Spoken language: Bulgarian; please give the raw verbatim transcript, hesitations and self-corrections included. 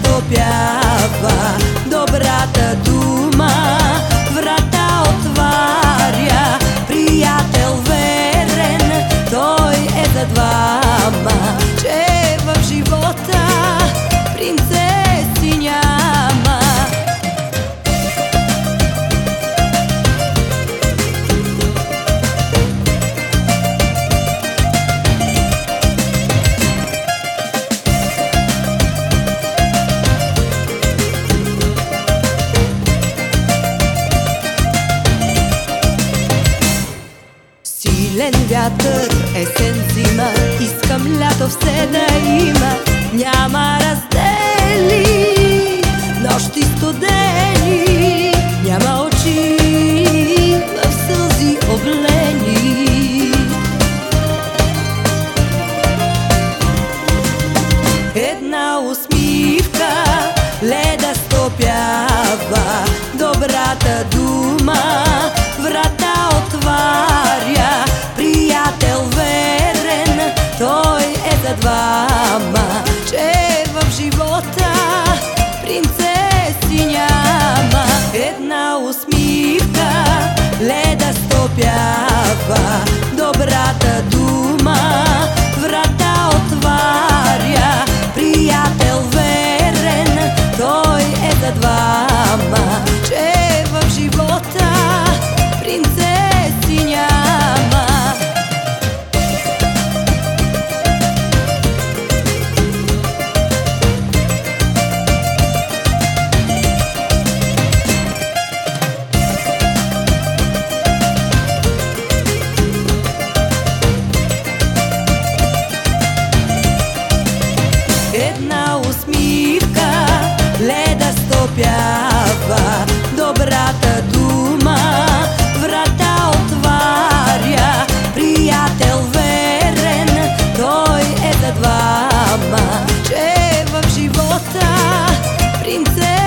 стопява добрата дума, врата отваря приятел верен, той е за двама, че в живота принцеси няма. Силен вятър, есен, зима, искам лято все да има. Няма раздели, нощи студени, няма очи в сълзи облени. Една усмивка леда стопява добрата дума, врата отваря приятел верен, той е за двама, че в живота принцеси няма. Една усмивка леда стопява добрата дума, врата отваря приятел верен, той е за двама, че в живота принцеси няма. Една усмивка леда стопява добрата дума, врата отваря приятел верен, той е за двама, че в живота принцеси